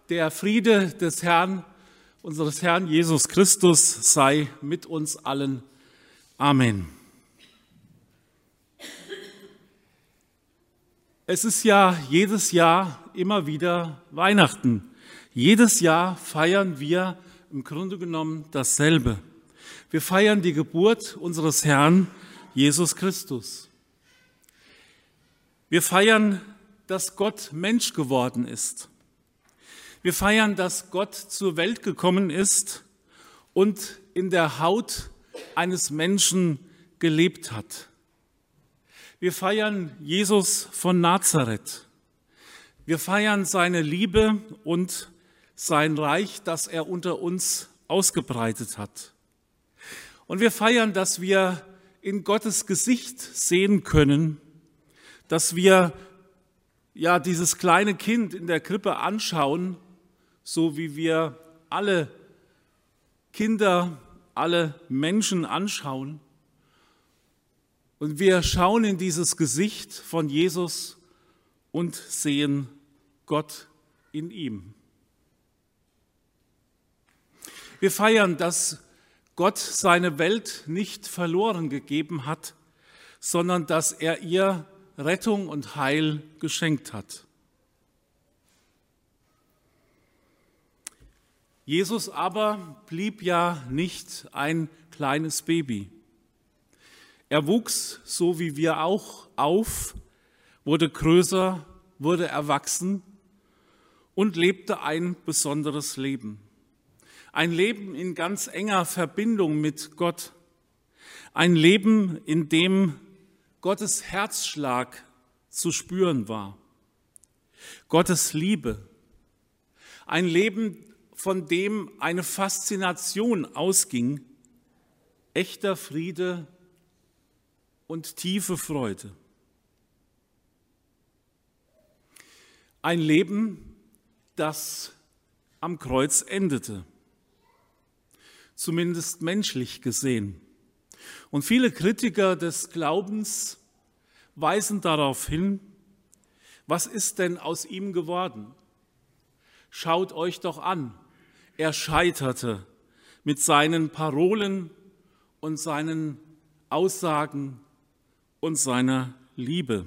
Der Friede des Herrn, unseres Herrn Jesus Christus, sei mit uns allen. Amen. Es ist ja jedes Jahr immer wieder Weihnachten. Jedes Jahr feiern wir im Grunde genommen dasselbe. Wir feiern die Geburt unseres Herrn Jesus Christus. Wir feiern, dass Gott Mensch geworden ist. Wir feiern, dass Gott zur Welt gekommen ist und in der Haut eines Menschen gelebt hat. Wir feiern Jesus von Nazareth. Wir feiern seine Liebe und sein Reich, das er unter uns ausgebreitet hat. Und wir feiern, dass wir in Gottes Gesicht sehen können, dass wir dieses kleine Kind in der Krippe anschauen, so wie wir alle Kinder, alle Menschen anschauen. Und wir schauen in dieses Gesicht von Jesus und sehen Gott in ihm. Wir feiern, dass Gott seine Welt nicht verloren gegeben hat, sondern dass er ihr Rettung und Heil geschenkt hat. Jesus aber blieb ja nicht ein kleines Baby. Er wuchs, so wie wir auch, auf, wurde größer, wurde erwachsen und lebte ein besonderes Leben. Ein Leben in ganz enger Verbindung mit Gott. Ein Leben, in dem Gottes Herzschlag zu spüren war. Gottes Liebe. Ein Leben, von dem eine Faszination ausging, echter Friede und tiefe Freude. Ein Leben, das am Kreuz endete, zumindest menschlich gesehen. Und viele Kritiker des Glaubens weisen darauf hin, was ist denn aus ihm geworden? Schaut euch doch an, er scheiterte mit seinen Parolen und seinen Aussagen und seiner Liebe.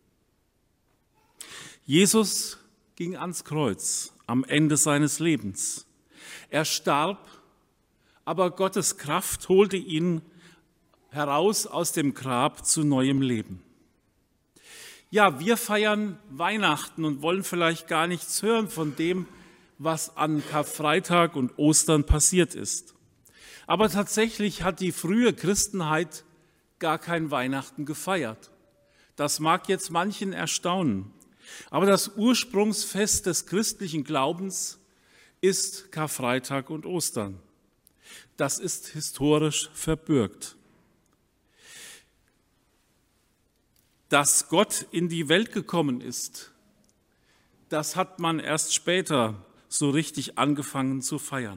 Jesus ging ans Kreuz am Ende seines Lebens. Er starb, aber Gottes Kraft holte ihn heraus aus dem Grab zu neuem Leben. Ja, wir feiern Weihnachten und wollen vielleicht gar nichts hören von dem, was an Karfreitag und Ostern passiert ist. Aber tatsächlich hat die frühe Christenheit gar kein Weihnachten gefeiert. Das mag jetzt manchen erstaunen, aber das Ursprungsfest des christlichen Glaubens ist Karfreitag und Ostern. Das ist historisch verbürgt. Dass Gott in die Welt gekommen ist, das hat man erst später so richtig angefangen zu feiern.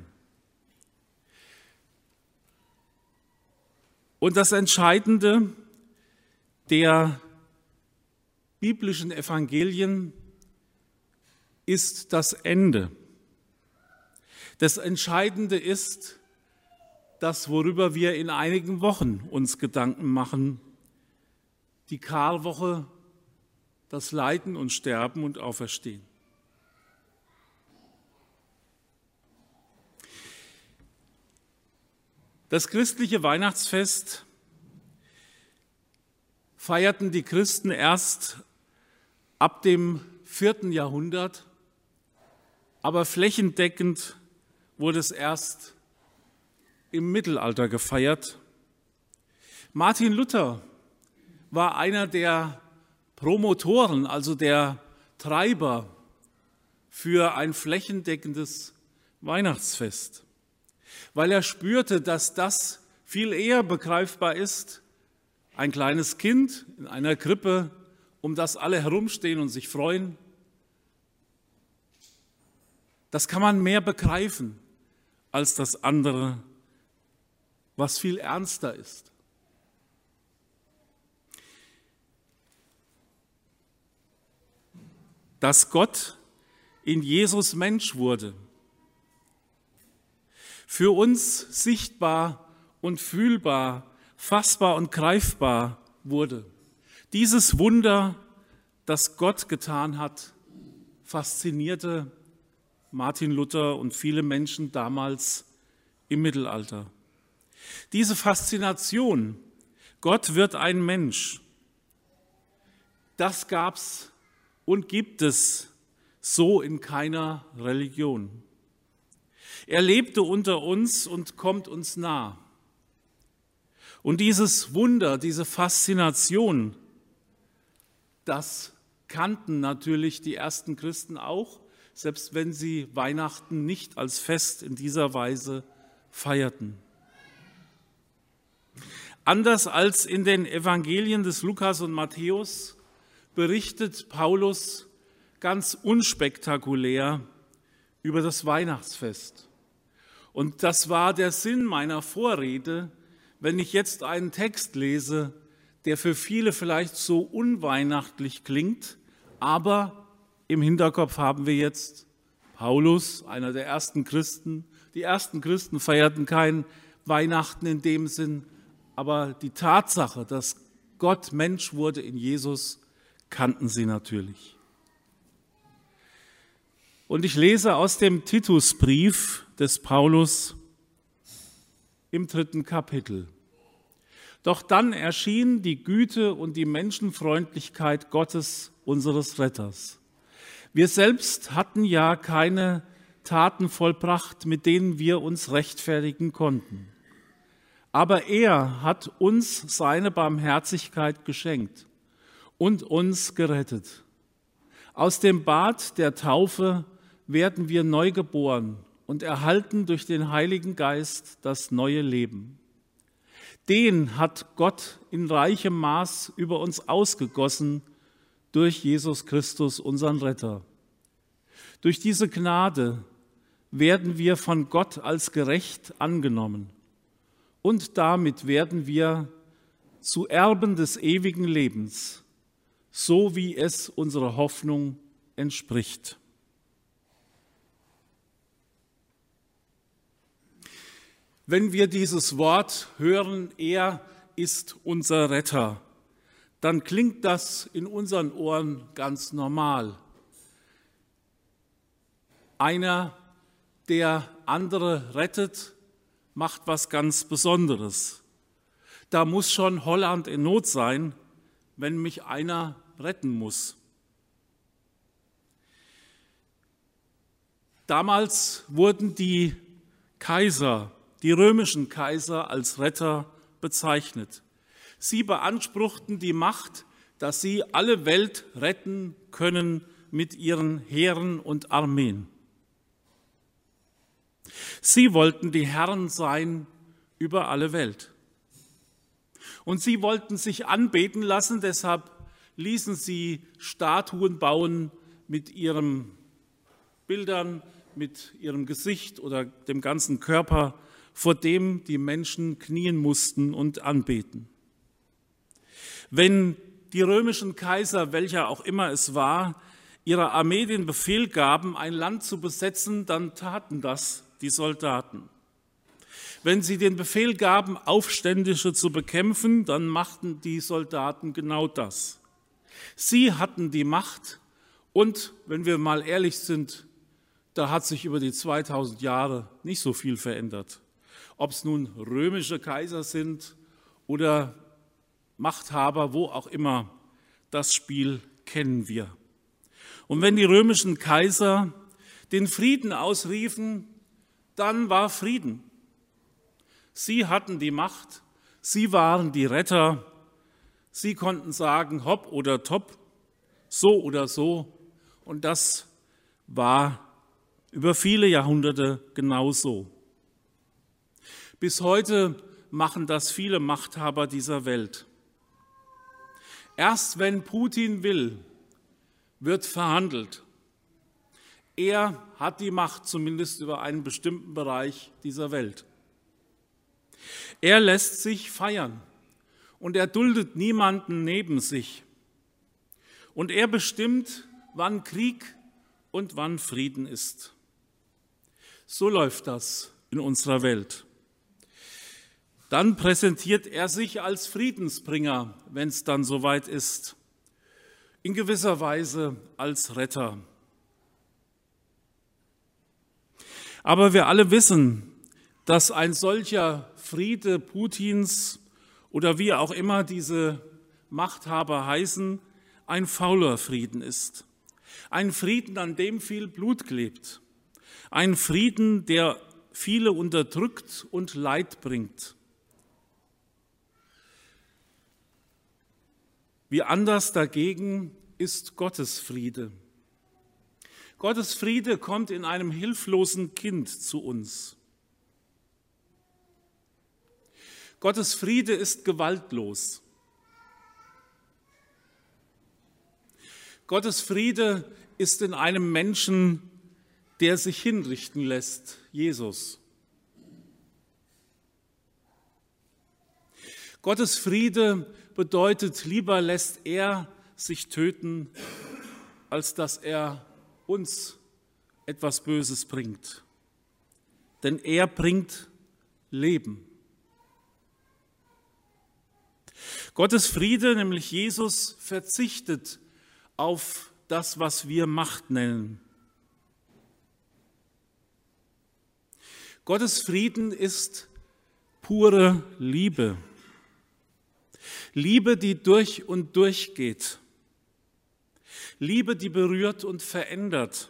Und das Entscheidende der biblischen Evangelien ist das Ende. Das Entscheidende ist das, worüber wir in einigen Wochen uns Gedanken machen, die Karwoche, das Leiden und Sterben und Auferstehen. Das christliche Weihnachtsfest feierten die Christen erst ab dem 4. Jahrhundert, aber flächendeckend wurde es erst im Mittelalter gefeiert. Martin Luther war einer der Promotoren, also der Treiber für ein flächendeckendes Weihnachtsfest, weil er spürte, dass das viel eher begreifbar ist, ein kleines Kind in einer Krippe, um das alle herumstehen und sich freuen. Das kann man mehr begreifen als das andere, was viel ernster ist. Dass Gott in Jesus Mensch wurde, für uns sichtbar und fühlbar, fassbar und greifbar wurde. Dieses Wunder, das Gott getan hat, faszinierte Martin Luther und viele Menschen damals im Mittelalter. Diese Faszination, Gott wird ein Mensch, das gab's und gibt es so in keiner Religion. Er lebte unter uns und kommt uns nah. Und dieses Wunder, diese Faszination, das kannten natürlich die ersten Christen auch, selbst wenn sie Weihnachten nicht als Fest in dieser Weise feierten. Anders als in den Evangelien des Lukas und Matthäus berichtet Paulus ganz unspektakulär über das Weihnachtsfest. Und das war der Sinn meiner Vorrede, wenn ich jetzt einen Text lese, der für viele vielleicht so unweihnachtlich klingt, aber im Hinterkopf haben wir jetzt Paulus, einer der ersten Christen. Die ersten Christen feierten kein Weihnachten in dem Sinn, aber die Tatsache, dass Gott Mensch wurde in Jesus, kannten sie natürlich. Und ich lese aus dem Titusbrief des Paulus im 3. Kapitel. Doch dann erschien die Güte und die Menschenfreundlichkeit Gottes, unseres Retters. Wir selbst hatten ja keine Taten vollbracht, mit denen wir uns rechtfertigen konnten. Aber er hat uns seine Barmherzigkeit geschenkt und uns gerettet. Aus dem Bad der Taufe werden wir neu geboren und erhalten durch den Heiligen Geist das neue Leben. Den hat Gott in reichem Maß über uns ausgegossen durch Jesus Christus, unseren Retter. Durch diese Gnade werden wir von Gott als gerecht angenommen und damit werden wir zu Erben des ewigen Lebens, so wie es unserer Hoffnung entspricht. Wenn wir dieses Wort hören, er ist unser Retter, dann klingt das in unseren Ohren ganz normal. Einer, der andere rettet, macht was ganz Besonderes. Da muss schon Holland in Not sein, wenn mich einer retten muss. Damals wurden die Kaiser, die römischen Kaiser, als Retter bezeichnet. Sie beanspruchten die Macht, dass sie alle Welt retten können mit ihren Heeren und Armeen. Sie wollten die Herren sein über alle Welt. Und sie wollten sich anbeten lassen, deshalb ließen sie Statuen bauen mit ihren Bildern, mit ihrem Gesicht oder dem ganzen Körper, vor dem die Menschen knien mussten und anbeten. Wenn die römischen Kaiser, welcher auch immer es war, ihrer Armee den Befehl gaben, ein Land zu besetzen, dann taten das die Soldaten. Wenn sie den Befehl gaben, Aufständische zu bekämpfen, dann machten die Soldaten genau das. Sie hatten die Macht und, wenn wir mal ehrlich sind, da hat sich über die 2000 Jahre nicht so viel verändert. Ob es nun römische Kaiser sind oder Machthaber, wo auch immer, das Spiel kennen wir. Und wenn die römischen Kaiser den Frieden ausriefen, dann war Frieden. Sie hatten die Macht, sie waren die Retter, sie konnten sagen, hopp oder top, so oder so. Und das war über viele Jahrhunderte genau so. Bis heute machen das viele Machthaber dieser Welt. Erst wenn Putin will, wird verhandelt. Er hat die Macht, zumindest über einen bestimmten Bereich dieser Welt. Er lässt sich feiern und er duldet niemanden neben sich. Und er bestimmt, wann Krieg und wann Frieden ist. So läuft das in unserer Welt. Dann präsentiert er sich als Friedensbringer, wenn es dann soweit ist, in gewisser Weise als Retter. Aber wir alle wissen, dass ein solcher Friede Putins oder wie auch immer diese Machthaber heißen, ein fauler Frieden ist. Ein Frieden, an dem viel Blut klebt. Ein Frieden, der viele unterdrückt und Leid bringt. Wie anders dagegen ist Gottes Friede. Gottes Friede kommt in einem hilflosen Kind zu uns. Gottes Friede ist gewaltlos. Gottes Friede ist in einem Menschen, der sich hinrichten lässt, Jesus. Gottes Friede bedeutet, lieber lässt er sich töten, als dass er uns etwas Böses bringt. Denn er bringt Leben. Gottes Friede, nämlich Jesus, verzichtet auf das, was wir Macht nennen. Gottes Frieden ist pure Liebe. Liebe, die durch und durch geht. Liebe, die berührt und verändert.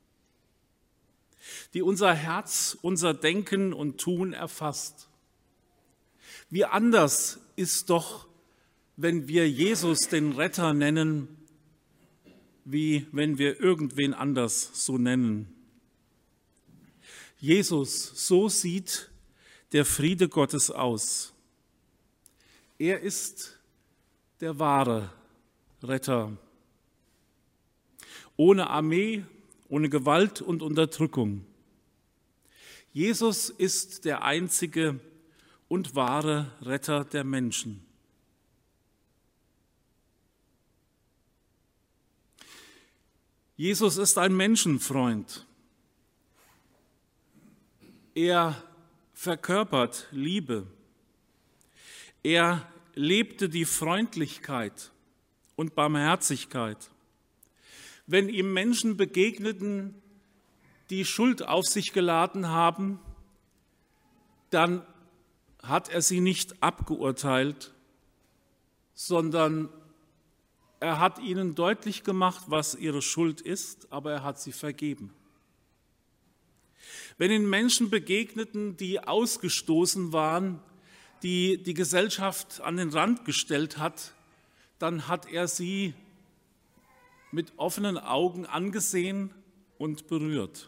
Die unser Herz, unser Denken und Tun erfasst. Wie anders ist doch, wenn wir Jesus den Retter nennen, wie wenn wir irgendwen anders so nennen. Jesus, so sieht der Friede Gottes aus. Er ist der wahre Retter. Ohne Armee, ohne Gewalt und Unterdrückung. Jesus ist der einzige und wahre Retter der Menschen. Jesus ist ein Menschenfreund. Er verkörpert Liebe. Er lebte die Freundlichkeit und Barmherzigkeit. Wenn ihm Menschen begegneten, die Schuld auf sich geladen haben, dann hat er sie nicht abgeurteilt, sondern er hat ihnen deutlich gemacht, was ihre Schuld ist, aber er hat sie vergeben. Wenn ihnen Menschen begegneten, die ausgestoßen waren, die die Gesellschaft an den Rand gestellt hat, dann hat er sie mit offenen Augen angesehen und berührt.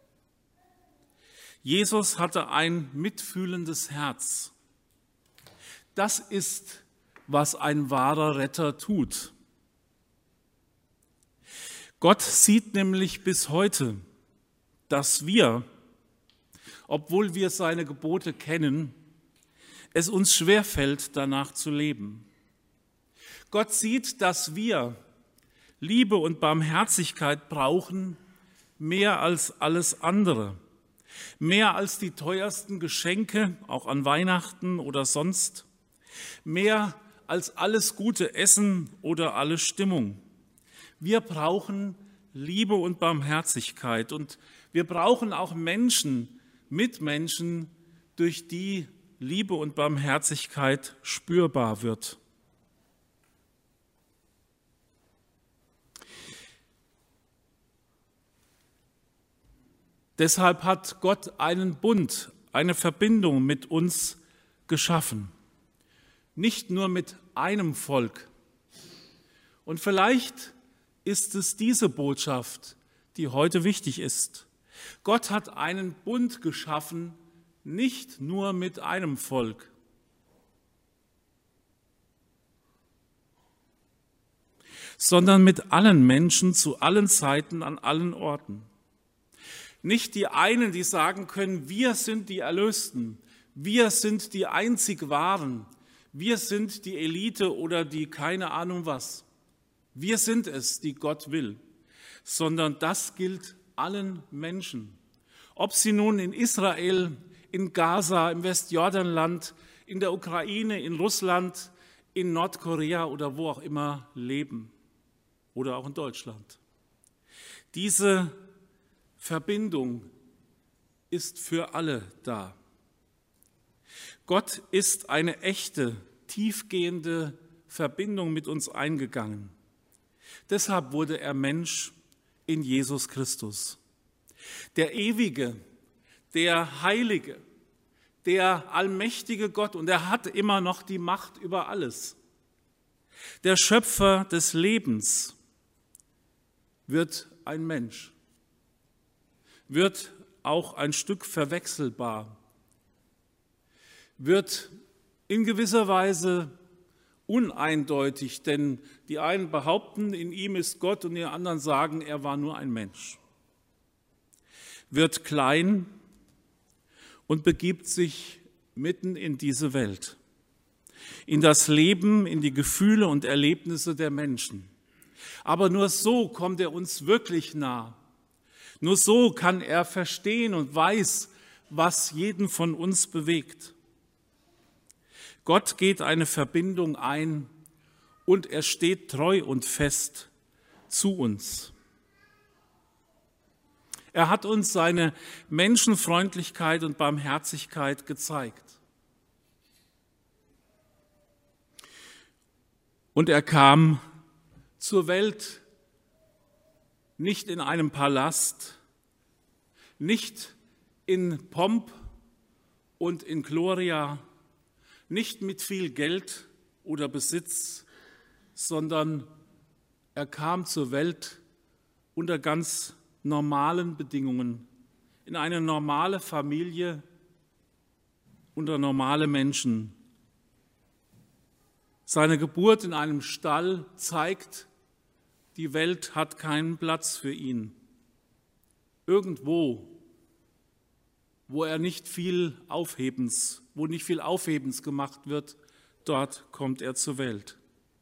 Jesus hatte ein mitfühlendes Herz. Das ist, was ein wahrer Retter tut. Gott sieht nämlich bis heute, dass wir, obwohl wir seine Gebote kennen, es uns schwerfällt, danach zu leben. Gott sieht, dass wir Liebe und Barmherzigkeit brauchen, mehr als alles andere, mehr als die teuersten Geschenke, auch an Weihnachten oder sonst, mehr als alles gute Essen oder alle Stimmung. Wir brauchen Liebe und Barmherzigkeit und wir brauchen auch Menschen, Mitmenschen, durch die Liebe und Barmherzigkeit spürbar wird. Deshalb hat Gott einen Bund, eine Verbindung mit uns geschaffen. Nicht nur mit einem Volk. Und vielleicht ist es diese Botschaft, die heute wichtig ist. Gott hat einen Bund geschaffen, nicht nur mit einem Volk. Sondern mit allen Menschen zu allen Zeiten, an allen Orten. Nicht die einen, die sagen können, wir sind die Erlösten, wir sind die einzig Wahren, wir sind die Elite oder die keine Ahnung was. Wir sind es, die Gott will. sondern das gilt allen Menschen. Ob sie nun in Israel, in Gaza, im Westjordanland, in der Ukraine, in Russland, in Nordkorea oder wo auch immer leben oder auch in Deutschland. Diese Verbindung ist für alle da. Gott ist eine echte, tiefgehende Verbindung mit uns eingegangen. Deshalb wurde er Mensch in Jesus Christus. Der ewige, der heilige, der allmächtige Gott, und er hat immer noch die Macht über alles. Der Schöpfer des Lebens wird ein Mensch, wird auch ein Stück verwechselbar, wird in gewisser Weise uneindeutig, denn die einen behaupten, in ihm ist Gott, und die anderen sagen, er war nur ein Mensch. Wird klein und begibt sich mitten in diese Welt, in das Leben, in die Gefühle und Erlebnisse der Menschen. Aber nur so kommt er uns wirklich nah. Nur so kann er verstehen und weiß, was jeden von uns bewegt. Gott geht eine Verbindung ein und er steht treu und fest zu uns. Er hat uns seine Menschenfreundlichkeit und Barmherzigkeit gezeigt. Und er kam zur Welt nicht in einem Palast, nicht in Pomp und in Gloria, nicht mit viel Geld oder Besitz, sondern er kam zur Welt unter ganz normalen Bedingungen, in eine normale Familie, unter normale Menschen. Seine Geburt in einem Stall zeigt, die Welt hat keinen Platz für ihn. Irgendwo, wo nicht viel Aufhebens gemacht wird, dort kommt er zur Welt.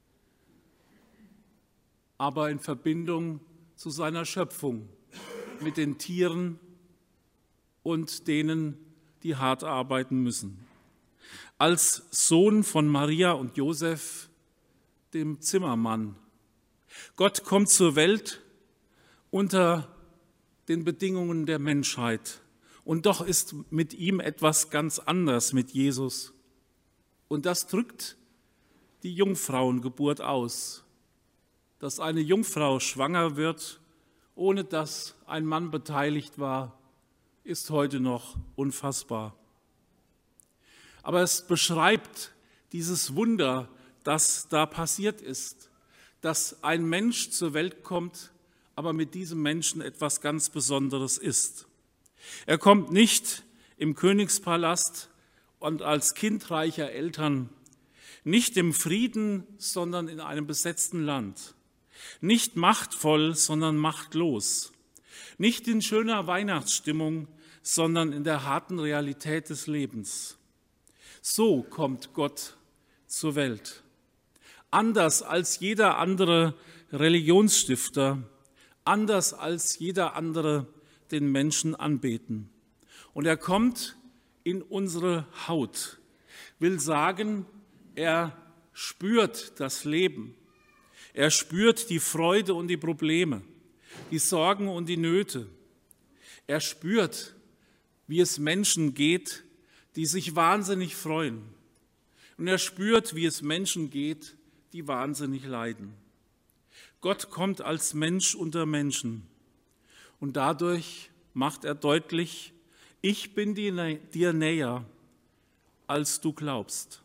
Aber in Verbindung zu seiner Schöpfung, mit den Tieren und denen, die hart arbeiten müssen. Als Sohn von Maria und Josef, dem Zimmermann. Gott kommt zur Welt unter den Bedingungen der Menschheit. Und doch ist mit ihm etwas ganz anderes, mit Jesus. Und das drückt die Jungfrauengeburt aus. Dass eine Jungfrau schwanger wird, ohne dass ein Mann beteiligt war, ist heute noch unfassbar. Aber es beschreibt dieses Wunder, das da passiert ist, dass ein Mensch zur Welt kommt, aber mit diesem Menschen etwas ganz Besonderes ist. Er kommt nicht im Königspalast und als Kind reicher Eltern, nicht im Frieden, sondern in einem besetzten Land, nicht machtvoll, sondern machtlos, nicht in schöner Weihnachtsstimmung, sondern in der harten Realität des Lebens. So kommt Gott zur Welt. Anders als jeder andere Religionsstifter, anders als jeder andere den Menschen anbeten. Und er kommt in unsere Haut, will sagen, er spürt das Leben. Er spürt die Freude und die Probleme, die Sorgen und die Nöte. Er spürt, wie es Menschen geht, die sich wahnsinnig freuen. Und er spürt, wie es Menschen geht, die wahnsinnig leiden. Gott kommt als Mensch unter Menschen. Und dadurch macht er deutlich, ich bin dir näher, als du glaubst.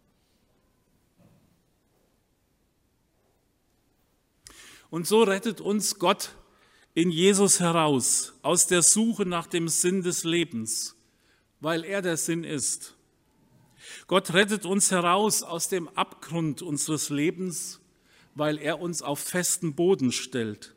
Und so rettet uns Gott in Jesus heraus aus der Suche nach dem Sinn des Lebens, weil er der Sinn ist. Gott rettet uns heraus aus dem Abgrund unseres Lebens, weil er uns auf festen Boden stellt.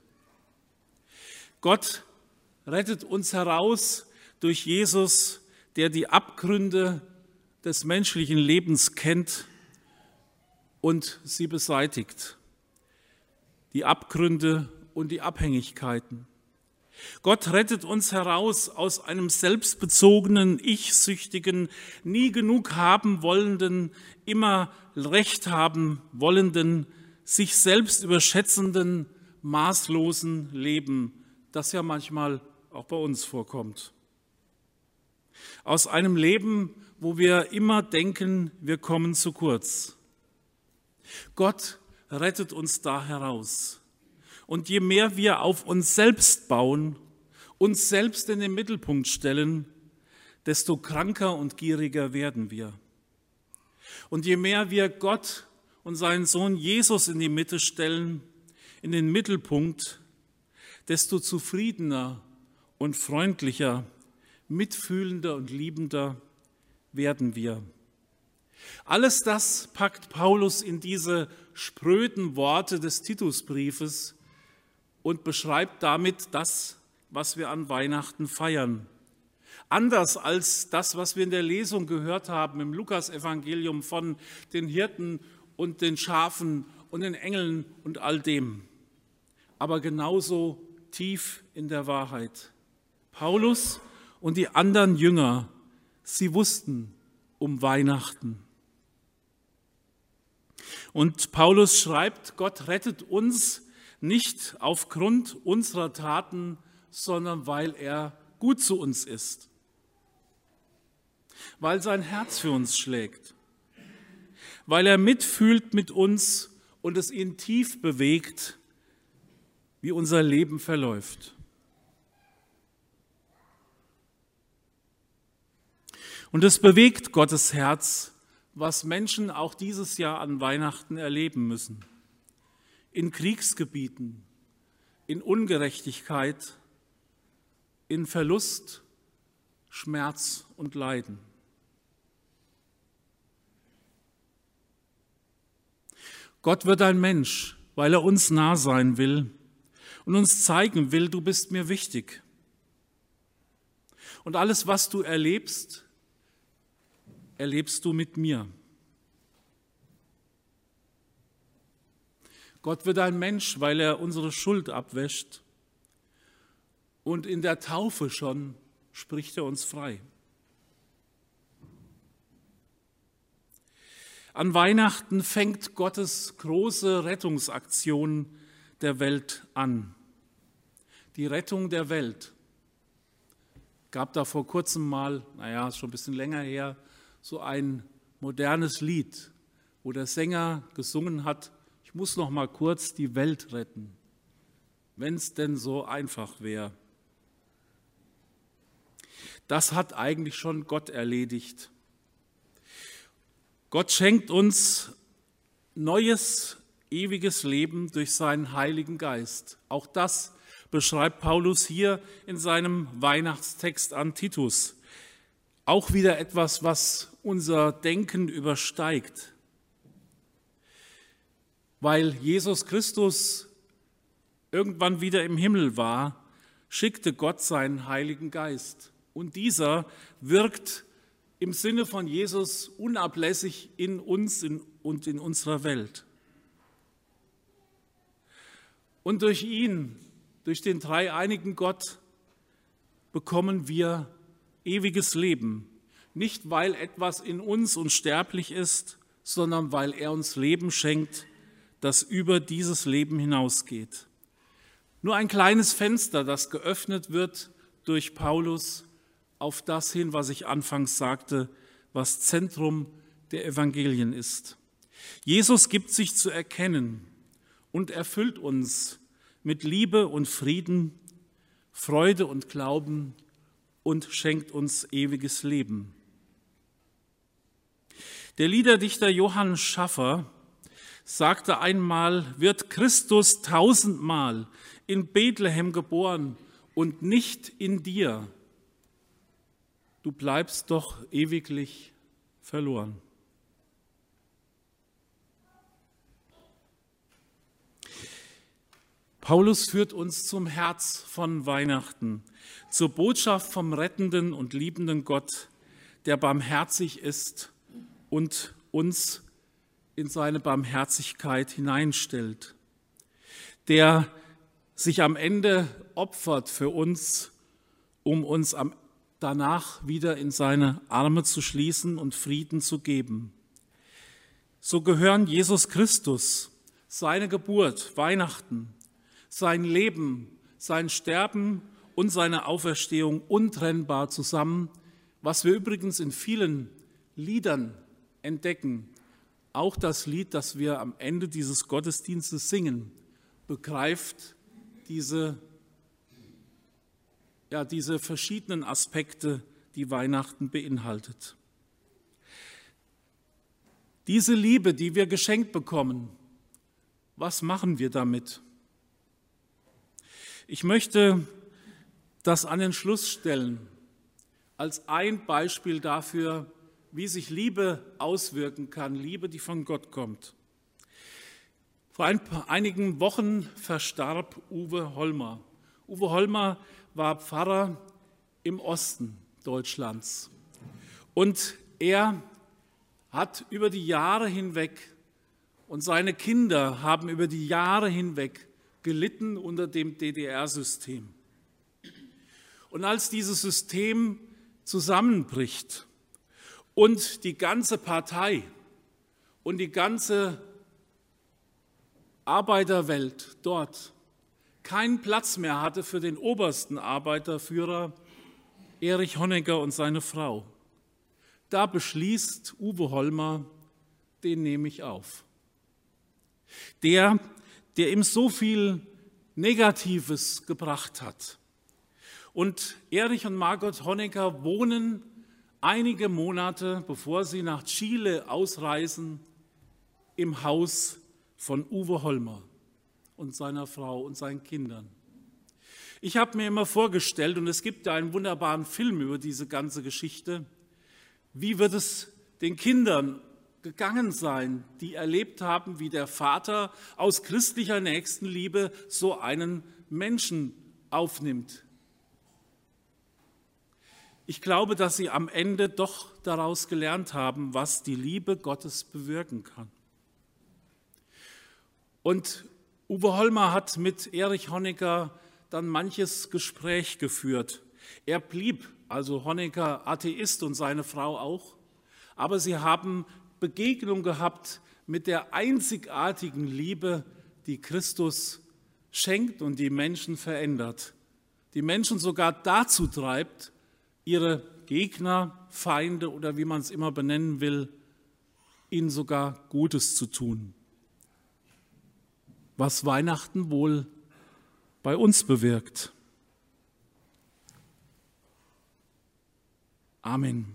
Gott rettet uns heraus durch Jesus, der die Abgründe des menschlichen Lebens kennt und sie beseitigt. Die Abgründe und die Abhängigkeiten. Gott rettet uns heraus aus einem selbstbezogenen, ich-süchtigen, nie genug haben wollenden, immer Recht haben wollenden, sich selbst überschätzenden, maßlosen Leben, das ja manchmal auch bei uns vorkommt. Aus einem Leben, wo wir immer denken, wir kommen zu kurz. Gott rettet uns da heraus. Und je mehr wir auf uns selbst bauen, uns selbst in den Mittelpunkt stellen, desto kranker und gieriger werden wir. Und je mehr wir Gott und seinen Sohn Jesus in die Mitte stellen, in den Mittelpunkt, desto zufriedener und freundlicher, mitfühlender und liebender werden wir. Alles das packt Paulus in diese spröden Worte des Titusbriefes und beschreibt damit das, was wir an Weihnachten feiern. Anders als das, was wir in der Lesung gehört haben im Lukasevangelium von den Hirten und den Schafen und den Engeln und all dem. Aber genauso tief in der Wahrheit. Paulus und die anderen Jünger, sie wussten um Weihnachten. Und Paulus schreibt, Gott rettet uns nicht aufgrund unserer Taten, sondern weil er gut zu uns ist, weil sein Herz für uns schlägt, weil er mitfühlt mit uns und es ihn tief bewegt, wie unser Leben verläuft. Und es bewegt Gottes Herz, was Menschen auch dieses Jahr an Weihnachten erleben müssen. In Kriegsgebieten, in Ungerechtigkeit, in Verlust, Schmerz und Leiden. Gott wird ein Mensch, weil er uns nah sein will und uns zeigen will, du bist mir wichtig. Und alles, was du erlebst, erlebst du mit mir. Gott wird ein Mensch, weil er unsere Schuld abwäscht. Und in der Taufe schon spricht er uns frei. An Weihnachten fängt Gottes große Rettungsaktion der Welt an. Die Rettung der Welt. Gab da vor kurzem mal, ist schon ein bisschen länger her, so ein modernes Lied, wo der Sänger gesungen hat, ich muss noch mal kurz die Welt retten, wenn es denn so einfach wäre. Das hat eigentlich schon Gott erledigt. Gott schenkt uns neues, ewiges Leben durch seinen Heiligen Geist. Auch das beschreibt Paulus hier in seinem Weihnachtstext an Titus. Auch wieder etwas, was unser Denken übersteigt. Weil Jesus Christus irgendwann wieder im Himmel war, schickte Gott seinen Heiligen Geist. Und dieser wirkt im Sinne von Jesus unablässig in uns und in unserer Welt. Und durch ihn, durch den dreieinigen Gott, bekommen wir ewiges Leben. Nicht, weil etwas in uns unsterblich ist, sondern weil er uns Leben schenkt, das über dieses Leben hinausgeht. Nur ein kleines Fenster, das geöffnet wird durch Paulus auf das hin, was ich anfangs sagte, was Zentrum der Evangelien ist. Jesus gibt sich zu erkennen und erfüllt uns mit Liebe und Frieden, Freude und Glauben und schenkt uns ewiges Leben. Der Liederdichter Johann Schaffer sagte einmal, wird Christus 1000-mal in Bethlehem geboren und nicht in dir, du bleibst doch ewiglich verloren. Paulus führt uns zum Herz von Weihnachten, zur Botschaft vom rettenden und liebenden Gott, der barmherzig ist und uns in seine Barmherzigkeit hineinstellt, der sich am Ende opfert für uns, um uns danach wieder in seine Arme zu schließen und Frieden zu geben. So gehören Jesus Christus, seine Geburt, Weihnachten, sein Leben, sein Sterben und seine Auferstehung untrennbar zusammen, was wir übrigens in vielen Liedern entdecken. Auch das Lied, das wir am Ende dieses Gottesdienstes singen, begreift diese verschiedenen Aspekte, die Weihnachten beinhaltet. Diese Liebe, die wir geschenkt bekommen, was machen wir damit? Ich möchte das an den Schluss stellen, als ein Beispiel dafür, wie sich Liebe auswirken kann, Liebe, die von Gott kommt. Vor einigen Wochen verstarb Uwe Hollmer. Uwe Hollmer war Pfarrer im Osten Deutschlands. Und er hat über die Jahre hinweg und seine Kinder haben über die Jahre hinweg gelitten unter dem DDR-System. Und als dieses System zusammenbricht und die ganze Partei und die ganze Arbeiterwelt dort keinen Platz mehr hatte für den obersten Arbeiterführer Erich Honecker und seine Frau, da beschließt Uwe Hollmer, den nehme ich auf. Der ihm so viel Negatives gebracht hat. Und Erich und Margot Honecker wohnen einige Monate, bevor sie nach Chile ausreisen, im Haus von Uwe Hollmer und seiner Frau und seinen Kindern. Ich habe mir immer vorgestellt, und es gibt ja einen wunderbaren Film über diese ganze Geschichte, wie wird es den Kindern gegangen sein, die erlebt haben, wie der Vater aus christlicher Nächstenliebe so einen Menschen aufnimmt. Ich glaube, dass sie am Ende doch daraus gelernt haben, was die Liebe Gottes bewirken kann. Und Uwe Hollmer hat mit Erich Honecker dann manches Gespräch geführt. Er blieb, also Honecker, Atheist und seine Frau auch, aber sie haben Begegnung gehabt mit der einzigartigen Liebe, die Christus schenkt und die Menschen verändert, die Menschen sogar dazu treibt, ihre Gegner, Feinde oder wie man es immer benennen will, ihnen sogar Gutes zu tun. Was Weihnachten wohl bei uns bewirkt. Amen.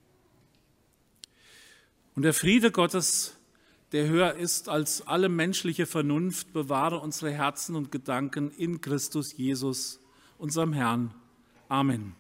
Und der Friede Gottes, der höher ist als alle menschliche Vernunft, bewahre unsere Herzen und Gedanken in Christus Jesus, unserem Herrn. Amen.